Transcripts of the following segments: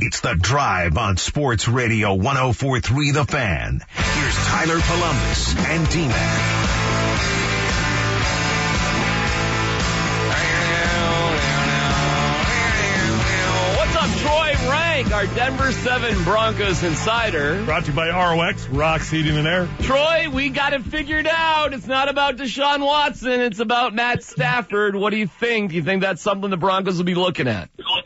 It's The Drive on Sports Radio 104.3 The Fan. Here's Tyler Columbus and D-Man. What's up, Troy Rank, our Denver 7 Broncos insider. Brought to you by ROX, Rocks Heating and Air. Troy, we got it figured out. It's not about Deshaun Watson. It's about Matt Stafford. What do you think? Do you think that's something the Broncos will be looking at?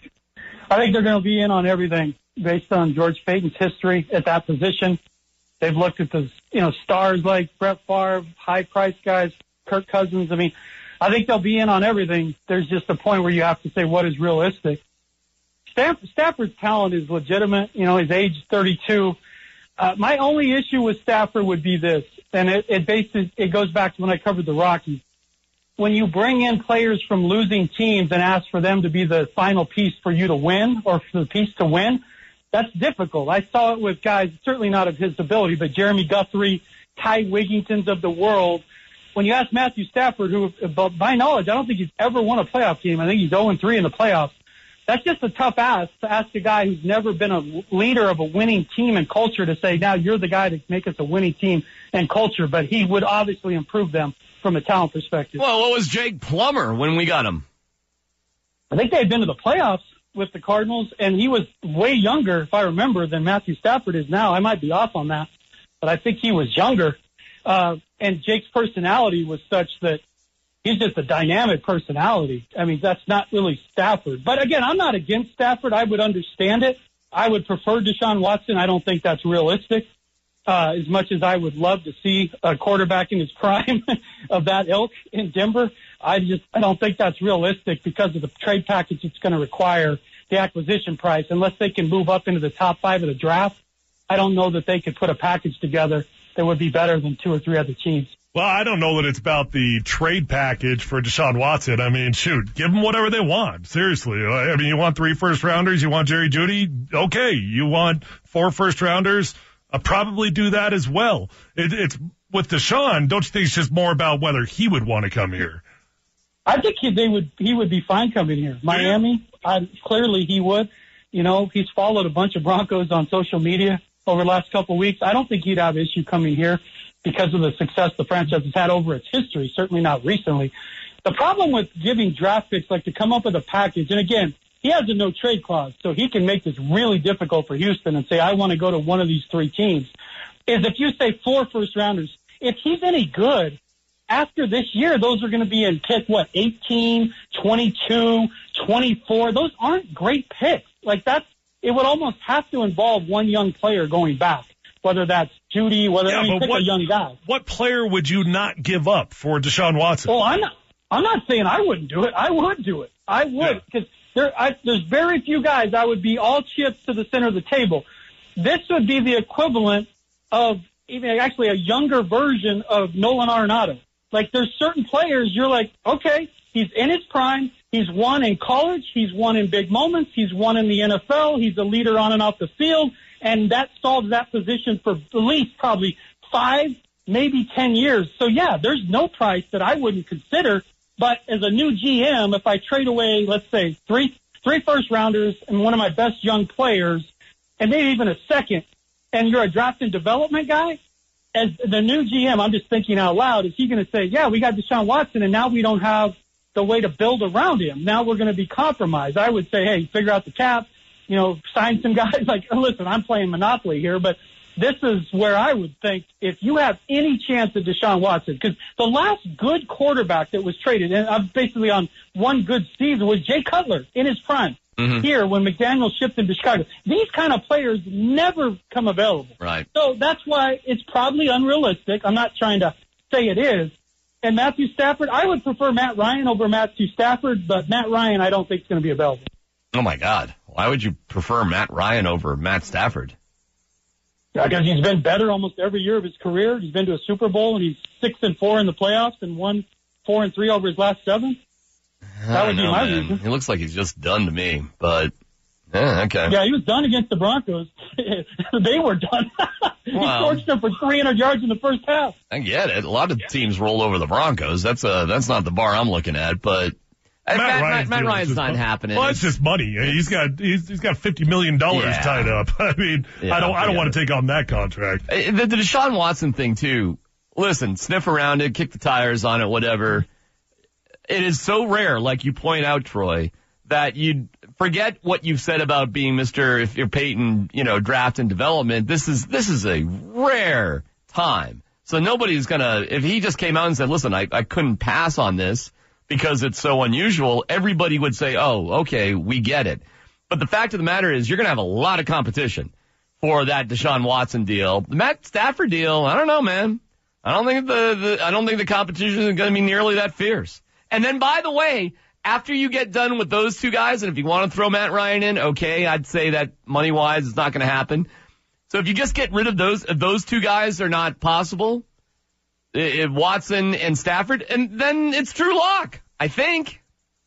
I think they're going to be in on everything based on George Paton's history at that position. They've looked at the, stars like Brett Favre, high-priced guys, Kirk Cousins. I mean, I think they'll be in on everything. There's just a point where you have to say what is realistic. Stafford's talent is legitimate. His age is 32. My only issue with Stafford would be this, and it goes back to when I covered the Rockies. When you bring in players from losing teams and ask for them to be the final piece for you to win or for the piece to win, that's difficult. I saw it with guys, certainly not of his ability, but Jeremy Guthrie, Ty Wigginton's of the world. When you ask Matthew Stafford, who, by knowledge, I don't think he's ever won a playoff game. I think he's 0-3 in the playoffs. That's just a tough ask to ask a guy who's never been a leader of a winning team and culture to say, now you're the guy to make us a winning team and culture. But he would obviously improve them from a talent perspective. Well, what was Jake Plummer when we got him? I think they had been to the playoffs with the Cardinals, and he was way younger, if I remember, than Matthew Stafford is now. I might be off on that, but I think he was younger. And Jake's personality was such that he's just a dynamic personality. I mean, that's not really Stafford. But again, I'm not against Stafford. I would understand it. I would prefer Deshaun Watson. I don't think that's realistic. As much as I would love to see a quarterback in his prime of that ilk in Denver, I don't think that's realistic because of the trade package it's going to require, the acquisition price. Unless they can move up into the top 5 of the draft, I don't know that they could put a package together that would be better than 2 or 3 other teams. Well, I don't know that it's about the trade package for Deshaun Watson. I mean, shoot, give them whatever they want. Seriously. I mean, you want 3 first-rounders? You want Jerry Jeudy? Okay. You want 4 first-rounders? I'll probably do that as well. It's with Deshaun, don't you think it's just more about whether he would want to come here? I think he would be fine coming here. Miami, clearly he would. He's followed a bunch of Broncos on social media over the last couple of weeks. I don't think he'd have issue coming here because of the success the franchise has had over its history, certainly not recently. The problem with giving draft picks, like to come up with a package, and again, he has a no-trade clause, so he can make this really difficult for Houston and say, I want to go to one of these 3 teams, is if you say 4 first-rounders, if he's any good, after this year, those are going to be in pick, 18, 22, 24. Those aren't great picks. It would almost have to involve one young player going back, whether that's Jeudy, pick a young guy. What player would you not give up for Deshaun Watson? Well, I'm not saying I wouldn't do it. I would do it. I would, because there's very few guys I would be all chips to the center of the table. This would be the equivalent of actually a younger version of Nolan Arenado. There's certain players you're like, okay, he's in his prime. He's won in college. He's won in big moments. He's won in the NFL. He's a leader on and off the field. And that solves that position for at least probably 5, maybe 10 years. So, yeah, there's no price that I wouldn't consider. But as a new GM, if I trade away, let's say, 3 first-rounders and one of my best young players, and maybe even a second, and you're a draft and development guy, as the new GM, I'm just thinking out loud, is he going to say, yeah, we got Deshaun Watson, and now we don't have the way to build around him. Now we're going to be compromised. I would say, hey, figure out the cap, sign some guys. Listen, I'm playing Monopoly here, but this is where I would think if you have any chance of Deshaun Watson, because the last good quarterback that was traded, and I'm basically on one good season, was Jay Cutler in his prime. Mm-hmm. Here when McDaniel shipped him to Chicago. These kind of players never come available. Right. So that's why it's probably unrealistic. I'm not trying to say it is. And Matthew Stafford, I would prefer Matt Ryan over Matthew Stafford, but Matt Ryan I don't think is going to be available. Oh, my God. Why would you prefer Matt Ryan over Matt Stafford? Because he's been better almost every year of his career. He's been to a Super Bowl, and he's 6-4 in the playoffs and won 4-3 over his last 7. That would be my reason. He looks like he's just done to me, but okay. Yeah, he was done against the Broncos. They were done. He torched them for 300 yards in the first half. I get it. A lot of teams roll over the Broncos. That's not the bar I'm looking at, but Matt Ryan's not happening. Well, it's just money. He's got $50 million tied up. I mean, I don't want to take on that contract. The Deshaun Watson thing too. Listen, sniff around it, kick the tires on it, whatever. It is so rare, like you point out, Troy, that you'd forget what you've said about being if you're Peyton, draft and development. This is a rare time. So nobody's if he just came out and said, listen, I couldn't pass on this because it's so unusual, everybody would say, oh, okay, we get it. But the fact of the matter is you're going to have a lot of competition for that Deshaun Watson deal. The Matt Stafford deal, I don't know, man. I don't think the competition is going to be nearly that fierce. And then, by the way, after you get done with those two guys, and if you want to throw Matt Ryan in, okay, I'd say that money-wise it's not going to happen. So if you just get rid of those two guys are not possible, if Watson and Stafford, and then it's Drew Lock, I think.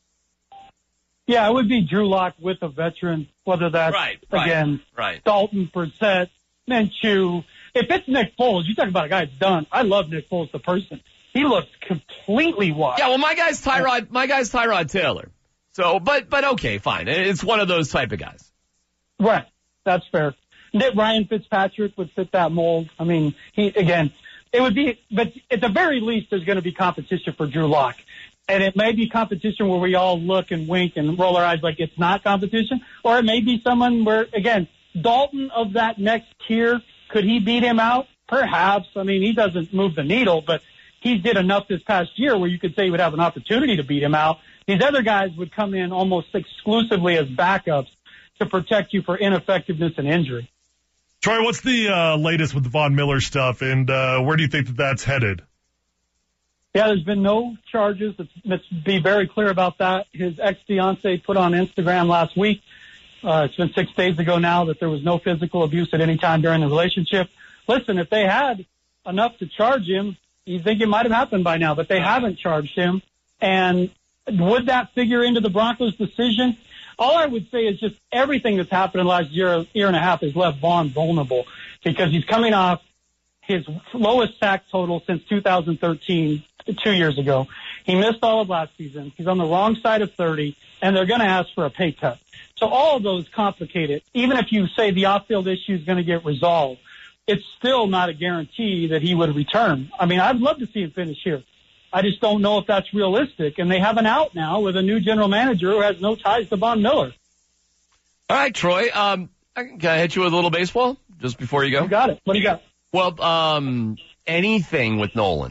Yeah, it would be Drew Lock with a veteran, whether that's, Dalton, Brissett, Minshew. If it's Nick Foles, you talk about a guy that's done. I love Nick Foles, the person. He looks completely wild. Yeah, well, my guy's Tyrod Taylor. So, but okay, fine. It's one of those type of guys. Right. That's fair. Ryan Fitzpatrick would fit that mold. I mean, it would be, but at the very least, there's going to be competition for Drew Lock. And it may be competition where we all look and wink and roll our eyes like it's not competition. Or it may be someone where, again, Dalton of that next tier, could he beat him out? Perhaps. I mean, he doesn't move the needle, but he did enough this past year where you could say he would have an opportunity to beat him out. These other guys would come in almost exclusively as backups to protect you for ineffectiveness and injury. Troy, what's the latest with the Von Miller stuff, and where do you think that's headed? Yeah, there's been no charges. Let's be very clear about that. His ex-fiancée put on Instagram last week, it's been 6 days ago now, that there was no physical abuse at any time during the relationship. Listen, if they had enough to charge him, you think it might have happened by now, but they haven't charged him. And would that figure into the Broncos' decision? All I would say is just everything that's happened in the last year and a half has left Vaughn vulnerable because he's coming off his lowest sack total since 2013, 2 years ago. He missed all of last season. He's on the wrong side of 30, and they're going to ask for a pay cut. So all of those complicate it. Even if you say the off-field issue is going to get resolved, it's still not a guarantee that he would return. I mean, I'd love to see him finish here. I just don't know if that's realistic. And they have an out now with a new general manager who has no ties to Von Miller. All right, Troy. Can I hit you with a little baseball just before you go? You got it. What do you got? Well, anything with Nolan.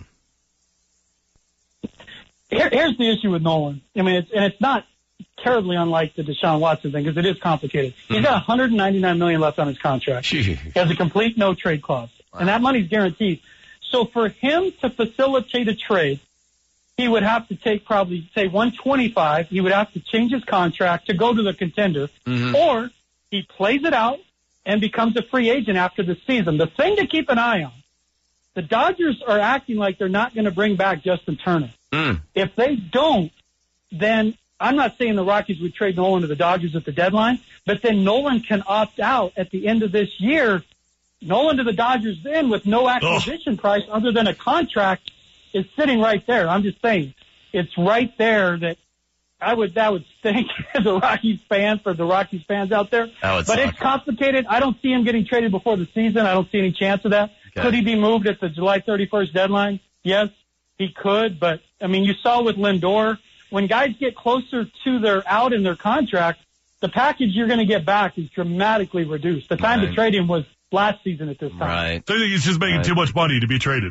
Here's the issue with Nolan. I mean, it's not terribly unlike the Deshaun Watson thing because it is complicated. He's got $199 million left on his contract. He has a complete no trade clause, and that money's guaranteed. So for him to facilitate a trade, he would have to take probably say 125. He would have to change his contract to go to the contender, or he plays it out and becomes a free agent after the season. The thing to keep an eye on: the Dodgers are acting like they're not going to bring back Justin Turner. If they don't, then I'm not saying the Rockies would trade Nolan to the Dodgers at the deadline, but then Nolan can opt out at the end of this year. Nolan to the Dodgers then with no acquisition price other than a contract is sitting right there. I'm just saying it's right there that would stink as a Rockies fan for the Rockies fans out there. But it's complicated. I don't see him getting traded before the season. I don't see any chance of that. Okay. Could he be moved at the July 31st deadline? Yes, he could. But I mean, you saw with Lindor, when guys get closer to their out in their contract, the package you're going to get back is dramatically reduced. The time to trade him was last season at this time. Right. So you think he's just making too much money to be traded?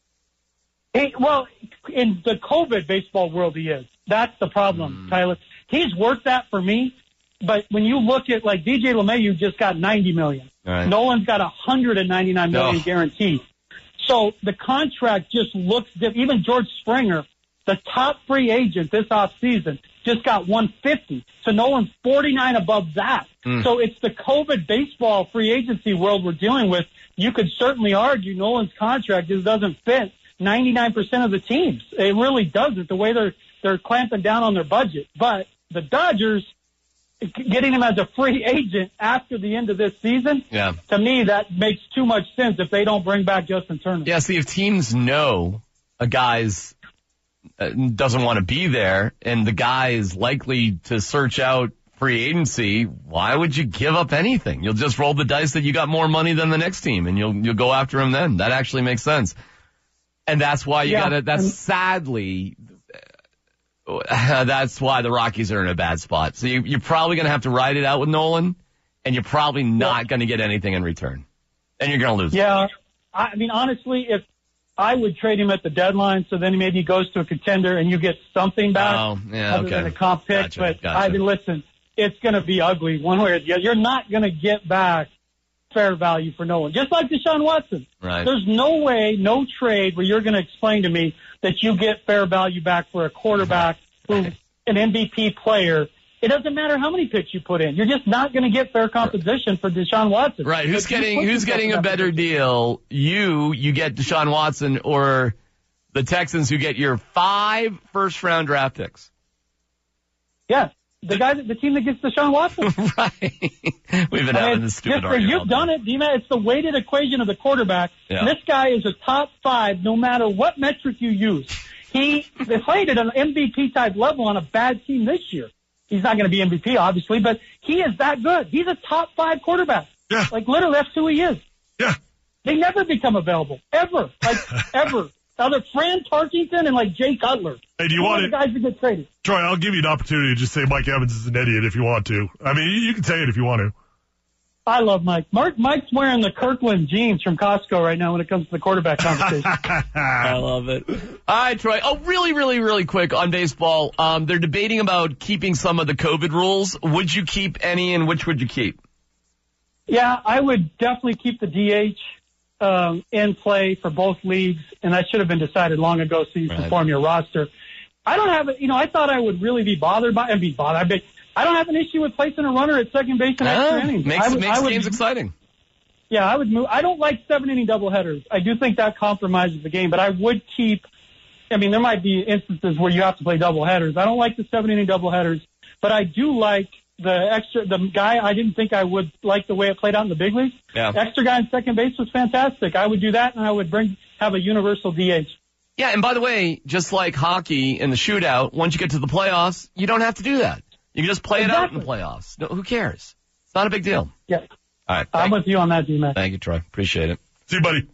Well, in the COVID baseball world, he is. That's the problem, Tyler. He's worth that for me. But when you look at like DJ LeMahieu just got $90 million. Right. Nolan's got $199 million guaranteed. So the contract just looks different. Even George Springer, the top free agent this offseason, just got $150. So Nolan's 49 above that. So it's the COVID baseball free agency world we're dealing with. You could certainly argue Nolan's contract just doesn't fit 99% of the teams. It really doesn't, the way they're clamping down on their budget. But the Dodgers, getting him as a free agent after the end of this season, to me, that makes too much sense if they don't bring back Justin Turner. Yeah, see, if teams know a guy's doesn't want to be there, and the guy is likely to search out free agency, why would you give up anything? You'll just roll the dice that you got more money than the next team, and you'll go after him then. That actually makes sense. And that's why that's why the Rockies are in a bad spot. So you're probably going to have to ride it out with Nolan, and you're probably not going to get anything in return. And you're going to lose. Yeah. I mean, honestly, if I would trade him at the deadline, so then maybe he goes to a contender and you get something back other than a comp pick. Gotcha. I mean, listen, it's going to be ugly one way or the other. You're not going to get back fair value for Nolan. Just like Deshaun Watson. Right. There's no way, no trade where you're going to explain to me that you get fair value back for a quarterback who's an MVP player. It doesn't matter how many picks you put in. You're just not going to get fair compensation for Deshaun Watson. Right. Who's getting a better deal? You get Deshaun Watson, or the Texans who get your 5 first-round draft picks? Yeah. The team that gets Deshaun Watson. Right. We've been having this stupid argument. You've done it, D-Man. It's the weighted equation of the quarterback. Yeah. This guy is a top 5 no matter what metric you use. They played at an MVP-type level on a bad team this year. He's not going to be MVP, obviously, but he is that good. He's a top 5 quarterback. Yeah. Like, literally, that's who he is. Yeah. They never become available. Ever. Like, ever. Other Fran Tarkington and, like, Jay Cutler. Hey, do you want it? Guys that get traded. Troy, I'll give you an opportunity to just say Mike Evans is an idiot if you want to. I mean, you can say it if you want to. I love Mike. Mike's wearing the Kirkland jeans from Costco right now when it comes to the quarterback conversation. I love it. All right, Troy. Oh, really, really, really quick on baseball. They're debating about keeping some of the COVID rules. Would you keep any, and which would you keep? Yeah, I would definitely keep the DH in play for both leagues, and that should have been decided long ago so you can form your roster. I don't have it. I thought I would really be bothered by it. I don't have an issue with placing a runner at second base in extra innings. Makes games exciting. Yeah, I would move. I don't like 7-inning doubleheaders. I do think that compromises the game, but I would keep. I mean, there might be instances where you have to play doubleheaders. I don't like the 7-inning doubleheaders, but I do like the guy. I didn't think I would like the way it played out in the big leagues. Yeah. Extra guy in second base was fantastic. I would do that, and I would have a universal DH. Yeah, and by the way, just like hockey in the shootout, once you get to the playoffs, you don't have to do that. You can just play it out in the playoffs. No, who cares? It's not a big deal. Yeah. All right. I'm with you on that, D-Man. Thank you, Troy. Appreciate it. See you, buddy.